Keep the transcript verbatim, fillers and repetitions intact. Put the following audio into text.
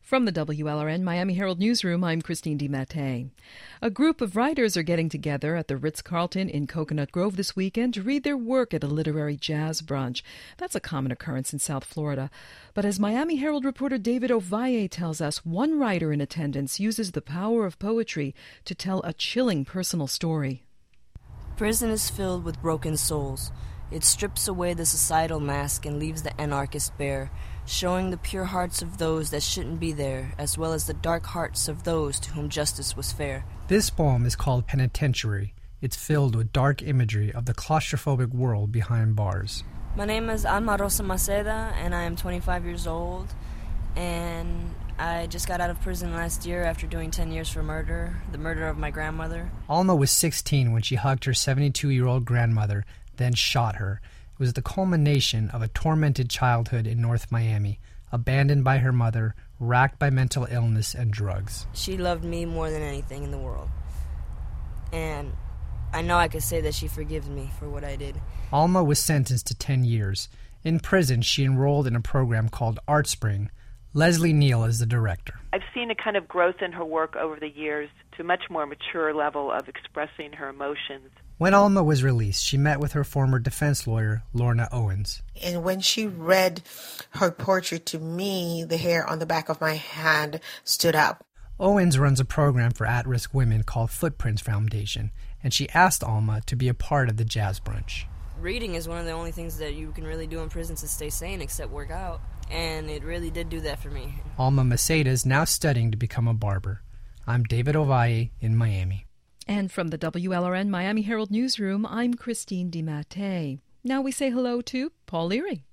From the W L R N Miami Herald Newsroom, I'm Christine DiMattei. A group of writers are getting together at the Ritz-Carlton in Coconut Grove this weekend to read their work at a literary jazz brunch. That's a common occurrence in South Florida. But as Miami Herald reporter David Ovalle tells us, one writer in attendance uses the power of poetry to tell a chilling personal story. Prison is filled with broken souls. It strips away the societal mask and leaves the anarchist bare, showing the pure hearts of those that shouldn't be there, as well as the dark hearts of those to whom justice was fair. This poem is called Penitentiary. It's filled with dark imagery of the claustrophobic world behind bars. My name is Alma Rosa Maceda, and I am twenty-five years old, and I just got out of prison last year after doing ten years for murder, the murder of my grandmother. Alma was sixteen when she hugged her seventy-two-year-old grandmother, then shot her. It was the culmination of a tormented childhood in North Miami, abandoned by her mother, racked by mental illness and drugs. She loved me more than anything in the world. And I know I could say that she forgives me for what I did. Alma was sentenced to ten years. In prison, she enrolled in a program called Art Spring. Leslie Neal is the director. I've seen a kind of growth in her work over the years to a much more mature level of expressing her emotions. When Alma was released, she met with her former defense lawyer, Lorna Owens. And when she read her poetry to me, the hair on the back of my hand stood up. Owens runs a program for at-risk women called Footprints Foundation, and she asked Alma to be a part of the jazz brunch. Reading is one of the only things that you can really do in prison to stay sane except work out, and it really did do that for me. Alma Maceda is now studying to become a barber. I'm David Ovalle in Miami. And from the W L R N Miami Herald Newsroom, I'm Christine DiMattei. Now we say hello to Paul Leary.